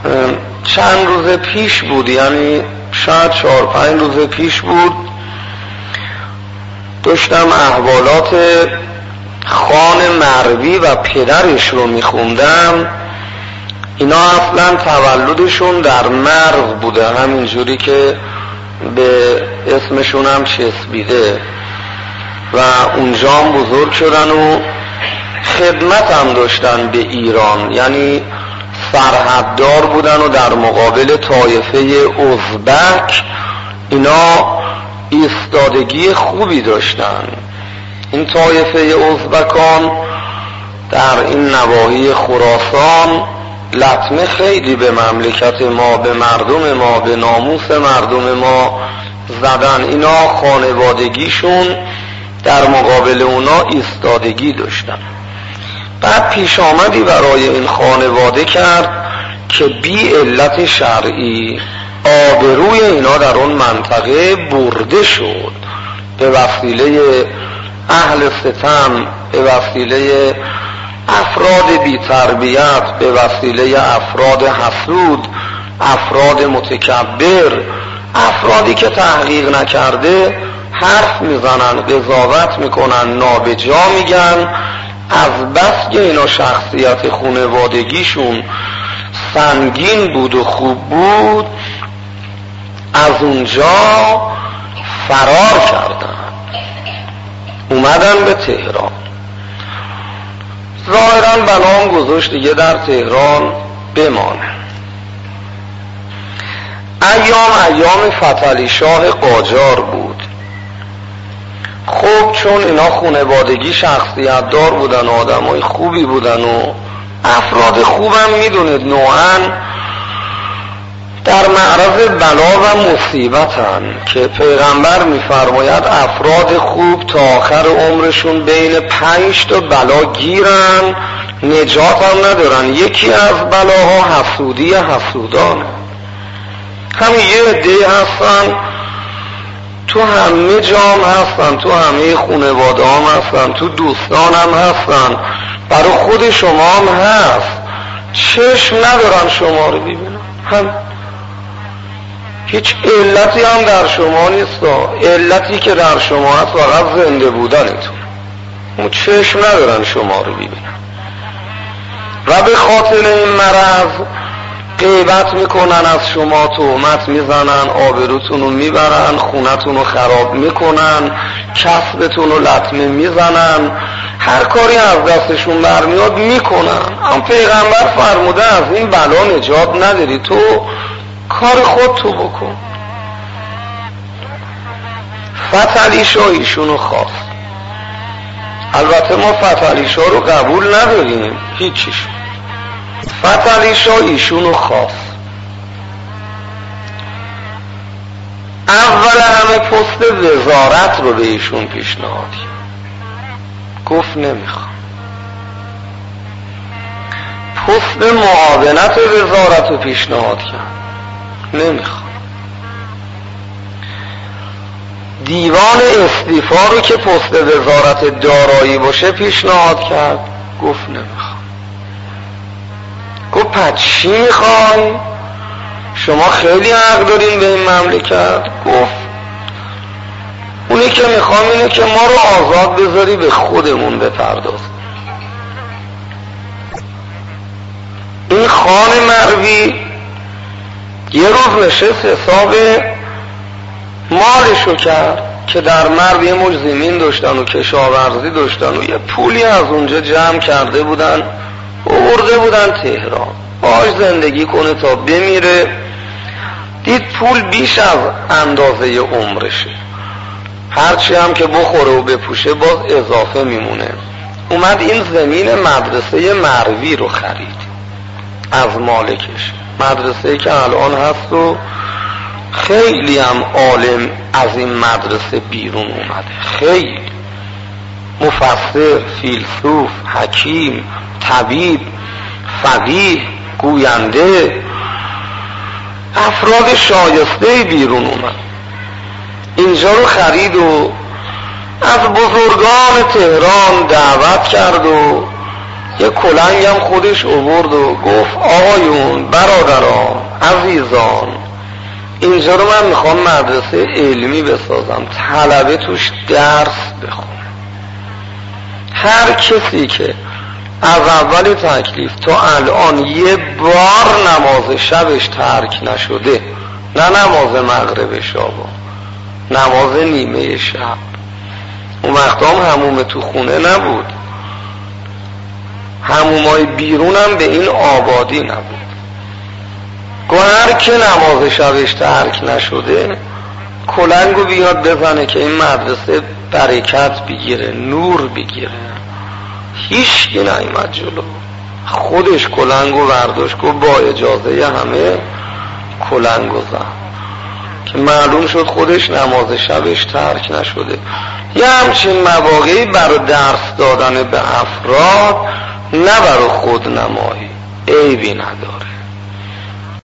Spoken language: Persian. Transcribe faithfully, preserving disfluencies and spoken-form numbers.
چند روز پیش بود، یعنی شاید چهار پنج روز پیش بود، داشتم احوالات خان مروی و پدرش رو میخوندم. اینا اصلا تولدشون در مرو بوده، همینجوری که به اسمشون هم چسبیده و اونجا هم بزرگ شدن و خدمت هم داشتن به ایران، یعنی سرحددار بودن و در مقابل طایفه ازبک اینا ایستادگی خوبی داشتن. این طایفه ازبکان در این نواحی خراسان لطمه خیلی به مملکت ما، به مردم ما، به ناموس مردم ما زدن. اینا خانوادگیشون در مقابل اونا ایستادگی داشتن. بعد پیش آمدی برای این خانواده کرد که بی علت شرعی آبروی اینا در اون منطقه برده شد، به وسیله اهل ستم، به وسیله افراد بی تربیت، به وسیله افراد حسود، افراد متکبر، افرادی که تحقیق نکرده حرف میزنن، قضاوت میکنن، نابجا میگن. از بس که اینا شخصیت خانوادگیشون سنگین بود و خوب بود، از اونجا فرار کردن، اومدن به تهران. ظاهرا بنام گذاشت دیگه در تهران بمانه. ایام ایام فتحعلی شاه قاجار بود. خب چون اینا خانوادگی شخصیت دار بودن و آدمای خوبی بودن و افراد خوبم میدونید نوعاً در معرض بلا و مصیبتن که پیغمبر میفرماید افراد خوب تا آخر عمرشون بین پنج تا بلا گیرن، نجات هم ندارن. یکی از بلاها حسودی حسودانه. همین یه عده هستن، تو همه جام هستن، تو همه خانواده هم هستن، تو دوستان هم هستن، برای خود شما هم هست، چشم ندارن شما رو ببینن. هم هیچ علتی هم در شما نیست، علتی که در شما هست فقط زنده بودنتون. اون چشم ندارن شما رو ببینن و به خاطر این مرض غیبت میکنن از شما، تهمت میزنن، آبروتون رو میبرن، خونتون رو خراب میکنن، کسبتون رو لطمه میزنن، هر کاری از دستشون برمیاد میکنن. اما پیغمبر فرموده از این بلا نجات نداری، تو کار خود تو بکن. فتحعلی شاه ایشونو خواست. البته ما فتحعلی شاه رو قبول نداریم هیچیشون. فتحعلی شاه ایشونو خواست. اول همه پست وزارت رو به ایشون پیشنهاد کرد، گفت نمیخوام. پست معاونت وزارت رو پیشنهاد کرد، نمیخوام. دیوان استیفا رو که پست وزارت دارایی باشه پیشنهاد کرد، گفت نمیخوام. گفت پس چی میخوای؟ شما خیلی حق دارین به این مملکت. گفت اونی که میخوام اینه که ما رو آزاد بذاری به خودمون بپرداز. این خان مروی یه روز نشست حساب مالشو کرد که در مرو یه مجد زمین داشتن و کشاورزی داشتن و یه پولی از اونجا جمع کرده بودن آورده بودن تهران، باش زندگی کنه تا بمیره. دید پول بیش از اندازه عمرشه، هرچی هم که بخوره و بپوشه باز اضافه میمونه. اومد این زمین مدرسه مروی رو خرید از مالکش، مدرسه که الان هست و خیلی هم عالم از این مدرسه بیرون اومده، خیلی مفسر، فیلسوف، حکیم، طبیب، فقیه، گوینده، افراد شایسته بیرون اومد. اینجا رو خرید و از بزرگان تهران دعوت کرد و یه کلنگم خودش آورد و گفت آقایون، برادران، عزیزان، اینجا رو من میخوام مدرسه علمی بسازم، طلبه توش درس بخونه. هر کسی که از اول تکلیف تا الان یه بار نماز شبش ترک نشده، نه نماز مغرب شابان، نماز نیمه شب، اون وقتا هم حموم تو خونه نبود، حمومای بیرون هم به این آبادی نبود. گو هر که نماز شبش ترک نشده کلنگو بیاد بزنه که این مدرسه برکت بگیره، نور بگیره. هیچ کی نیامد جلو، خودش کلنگو برداشت و با اجازه همه کلنگو زد که معلوم شد خودش نماز شبش ترک نشده. یه همچین مواقعی برای درس دادن به افراد، نه برای خود نمایی، عیبی نداره.